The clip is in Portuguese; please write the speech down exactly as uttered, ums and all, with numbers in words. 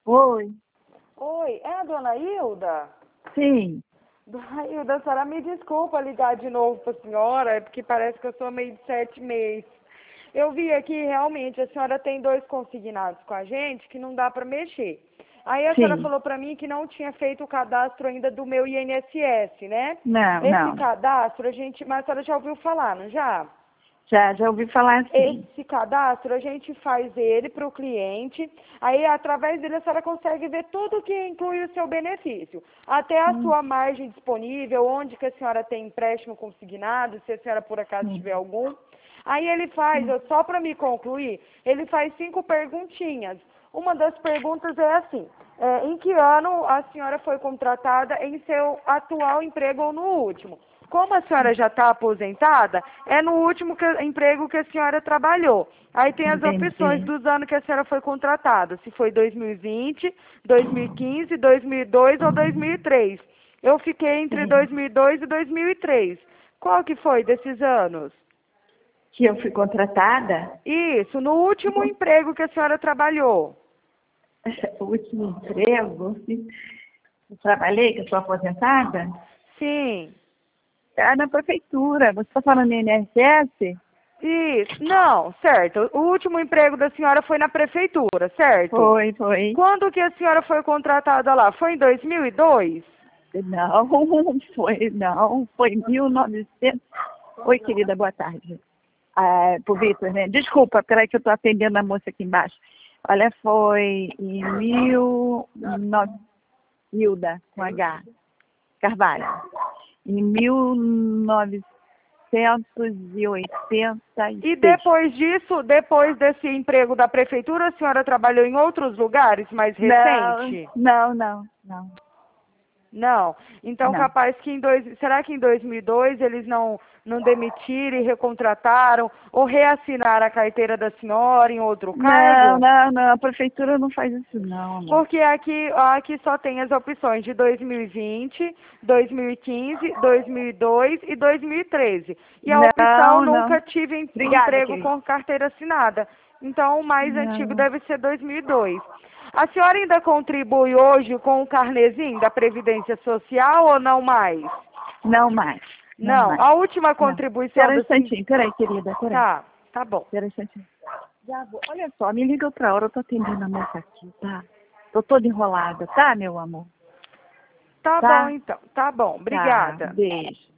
Oi. Oi, é a dona Hilda? Sim. Dona Hilda, a senhora me desculpa ligar de novo para a senhora, é porque parece que eu sou meio de sete meses. Eu vi aqui, realmente, a senhora tem dois consignados com a gente que não dá para mexer. Aí a senhora Sim. falou para mim que não tinha feito o cadastro ainda do meu I N S S, né? Não, Esse não. cadastro, a gente, mas a senhora já ouviu falar, não já? Já, já ouvi falar assim. Esse cadastro a gente faz ele para o cliente, aí através dele a senhora consegue ver tudo que inclui o seu benefício, até a Hum, sua margem disponível, onde que a senhora tem empréstimo consignado, se a senhora por acaso hum, tiver algum. Aí ele faz, hum. eu- só para me concluir, ele faz cinco perguntinhas. Uma das perguntas é assim, é, em que ano a senhora foi contratada em seu atual emprego ou no último? Como a senhora já está aposentada, é no último que- emprego que a senhora trabalhou. Aí tem as opções Entendi. dos anos que a senhora foi contratada, se foi dois mil e vinte, dois mil e quinze, dois mil e dois ou dois mil e três. Eu fiquei entre Sim. dois mil e dois e dois mil e três. Qual que foi desses anos? Que eu fui contratada, Isso, no último emprego que a senhora trabalhou. o último emprego, eu trabalhei, que eu sou aposentada, Sim. é na prefeitura. Você está falando em I N S S? Isso. Não, certo. O último emprego da senhora foi na prefeitura, certo? Foi, foi. Quando que a senhora foi contratada lá? Foi em dois mil e dois? Não, foi, não. Foi em mil e novecentos. Oi, querida, boa tarde. Ah, pro Vitor, né? Desculpa, peraí que eu estou atendendo a moça aqui embaixo. Olha, foi em mil... No... Hilda, com H. Carvalho. Em mil novecentos e oitenta e E seis. depois disso, depois desse emprego da prefeitura, a senhora trabalhou em outros lugares mais Não, recente? não, não, não, Não. Então, não. capaz que em dois, será que em dois mil e dois eles não não demitiram e recontrataram ou reassinaram a carteira da senhora em outro Não, cargo? não, não, a prefeitura não faz isso não, amor. Porque aqui, aqui só tem as opções de dois mil e vinte, dois mil e quinze, dois mil e dois e dois mil e treze. E a opção Não, não. nunca tive em- Obrigada, emprego querida. com carteira assinada. Então o mais antigo Não, deve ser dois mil e dois. A senhora ainda contribui hoje com o carnezinho da Previdência Social ou não mais? não mais, não Não. mais, A última não. contribuição Espera um da senhora. instantinho, peraí, querida, peraí. Tá, tá bom. Espera um instantinho. Já vou. Olha só, me liga outra hora, eu tô atendendo a moça aqui, tá? Tô toda enrolada, tá, meu amor? Tá bom Tá? então. Tá bom. Tá, Obrigada. beijo.